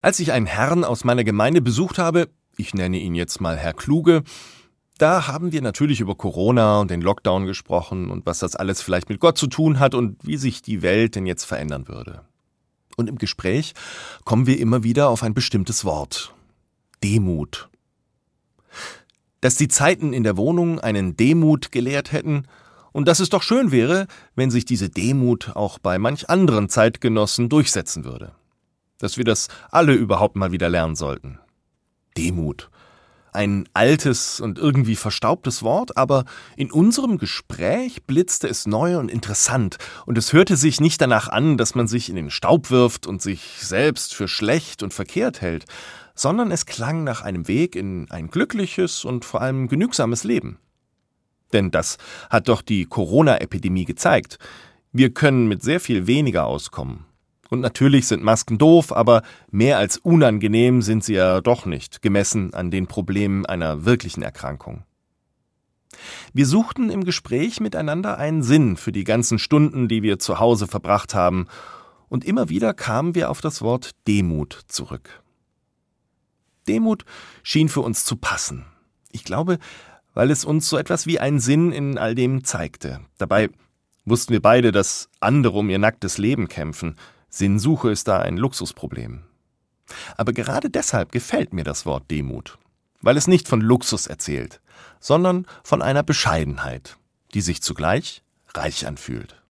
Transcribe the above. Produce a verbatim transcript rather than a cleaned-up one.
Als ich einen Herrn aus meiner Gemeinde besucht habe, ich nenne ihn jetzt mal Herr Kluge, da haben wir natürlich über Corona und den Lockdown gesprochen und was das alles vielleicht mit Gott zu tun hat und wie sich die Welt denn jetzt verändern würde. Und im Gespräch kommen wir immer wieder auf ein bestimmtes Wort: Demut. Dass die Zeiten in der Wohnung einen Demut gelehrt hätten und dass es doch schön wäre, wenn sich diese Demut auch bei manch anderen Zeitgenossen durchsetzen würde. Dass wir das alle überhaupt mal wieder lernen sollten. Demut. Ein altes und irgendwie verstaubtes Wort, aber in unserem Gespräch blitzte es neu und interessant und es hörte sich nicht danach an, dass man sich in den Staub wirft und sich selbst für schlecht und verkehrt hält, sondern es klang nach einem Weg in ein glückliches und vor allem genügsames Leben. Denn das hat doch die Corona-Epidemie gezeigt. Wir können mit sehr viel weniger auskommen. Und natürlich sind Masken doof, aber mehr als unangenehm sind sie ja doch nicht, gemessen an den Problemen einer wirklichen Erkrankung. Wir suchten im Gespräch miteinander einen Sinn für die ganzen Stunden, die wir zu Hause verbracht haben, und immer wieder kamen wir auf das Wort Demut zurück. Demut schien für uns zu passen. Ich glaube, weil es uns so etwas wie einen Sinn in all dem zeigte. Dabei wussten wir beide, dass andere um ihr nacktes Leben kämpfen. Sinnsuche ist da ein Luxusproblem. Aber gerade deshalb gefällt mir das Wort Demut, weil es nicht von Luxus erzählt, sondern von einer Bescheidenheit, die sich zugleich reich anfühlt.